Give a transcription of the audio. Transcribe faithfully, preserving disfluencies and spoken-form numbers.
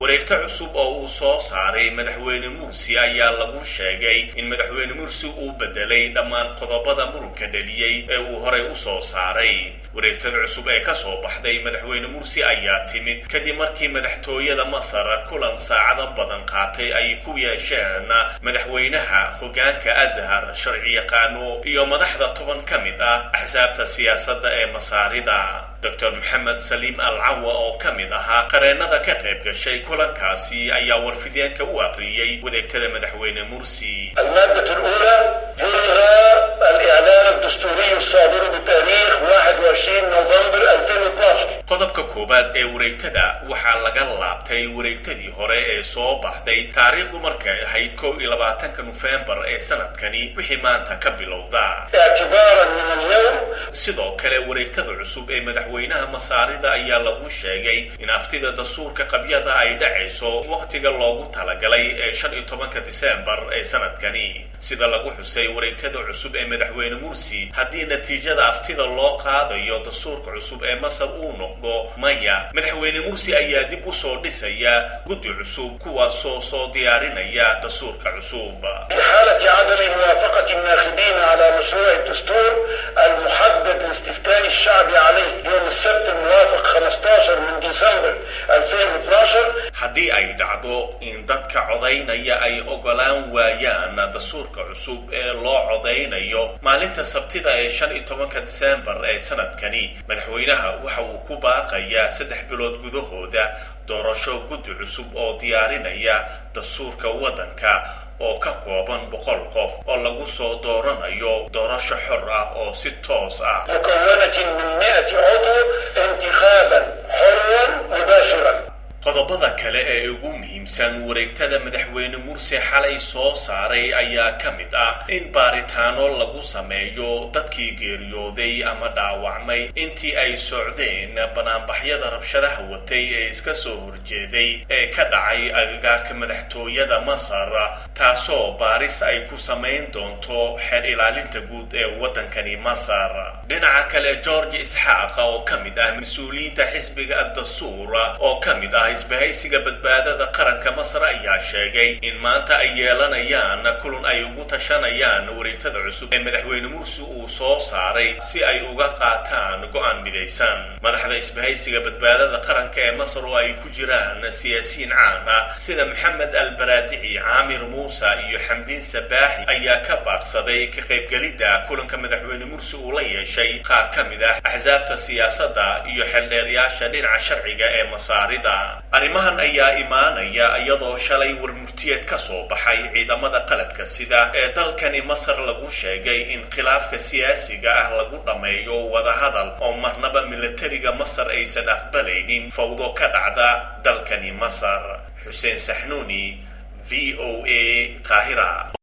wareegto cusub oo uu soo saaray madaxweyne Mursi ayaa lagu sheegay in madaxweyne Mursi uu bedelay dhammaan qodobada muranka dhaliyay ee uu horey u soo saaray. wareegtada cusub ee ka soo baxday madaxweyne Mursi ayaa timid kadib markii madaxtooyada Masar kulan saacado badan qaatay ay ku yeesheen madaxweynaha hoggaanka Azhar sharci yaqaano iyo madaxda toban ka mid ah axsaabta siyaasadda ee Masaarida. Doctor Mohammed Salim Al-Awa oo ka mid ahaa qareenada ka qayb gashay kulankaasi ayaa warfideenka u aqriyay wareegtada madaxweyne Mursi. المادة الأولى يلغى الإعلان الدستوري الصادر بتاريخ واحد وعشرين نوفمبر ألفين واثناشر. qodobka koobaad ee wareegtada waxaa laga laabtay wareegtadii hore ee soo baxday taariikhdu markay ahayd kow iyo labaatanka November ee sanadkani wixii maanta ka bilowda. اعتبارا من اليوم sidoo kale wareegtada cusub ee madaxweynaha Masaarida ayaa lagu sheegay in aftida dastuurka qabyada ay dhacayso waqtiga loogu talagalay ee shan iyo tobanka December ee sanadkani. sida lagu xusay wareegtada cusub ee madaxweyne Mursi haddii natiijada aftida loo qaadayo dastuurka cusub ee Masar uu noqdo maya, madaxweyne Mursi ayaa dib u soo dhisaya guddi cusub kuwaasoo soo diyaarinaya dastuurka cusub. حالة عدم موافقة الناخبين على مشروع الدستور المحدد لاستفتاء الشعب عليه يوم السبت الموافق خمسة عشر من ديسمبر ألفين واثناشر. haddii ay dhacdo in dadka codaynaya ay ogolaan waayaan dastuurka cusub ee loo codaynayo maalinta sabtida ee shan iyo tobanka December ee sanadkani, madaxweynaha waxa uu ku baaqayaa saddex bilood gudahooda doorasho guddi cusub oo diyaarinaya dastuurka waddanka oo ka kooban boqol qof oo lagu soo dooranayo doorasho xor ah oo si toos ah. مكونة من مئة عضو انتخابا حرا مباشرا. qodobada kale ee ugu muhiimsan wareegtada madaxweyne Mursi xalay soo saaray ayaa ka mid ah in baaritaano lagu sameeyo dadkii geeriyooday ama dhaawacmay intii ay socdeen banaanbaxyada rabshadaha watay ee iska soo horjeeday ee ka dhacay agagaarka madaxtooyada Masar, taasoo baaris ay ku sameyn doonto xeer ilaalinta guud ee waddankani Masar. dhinaca kale George Isxaaq oo ka mid ah mas'uuliyiinta xisbiga ad-Dastuur oo ka mid ah isbahaysiga badbaadada qaranka Masar ayaa sheegay in maanta ay yeelanayaan kulan ay ugu tashanayaan wareegtada cusub ee madaxweyne Mursi uu soo saaray si ay uga qaataan go'aan midaysan. madaxda isbahaysiga badbaadada qaranka ee Masar oo ay ku jiraan siyaasiyiin caan ah sida Maxamed Al-Baradici, Amir Musa iyo Xamdiin Sabaaxi ayaa ka baaqsaday ka qaybgalida kulanka madaxweyne Mursi uu la yeeshay qaar ka mid ah axsaabta siyaasadda iyo xildheerayaasha dhinaca sharciga ee Masaarida. arrimahan ayaa imaanaya iyadoo shalay warmurtiyeed ka soo baxay ciidamada qalabka sida ee dalkani Masar lagu sheegay in khilaafka siyaasiga ah lagu dhameeyo wadahadal oo marnaba militariga Masar aysan aqbalaynin fawdo ka dhacda dalkani Masar. Xuseen Saxnuuni, V O A, Qaahira.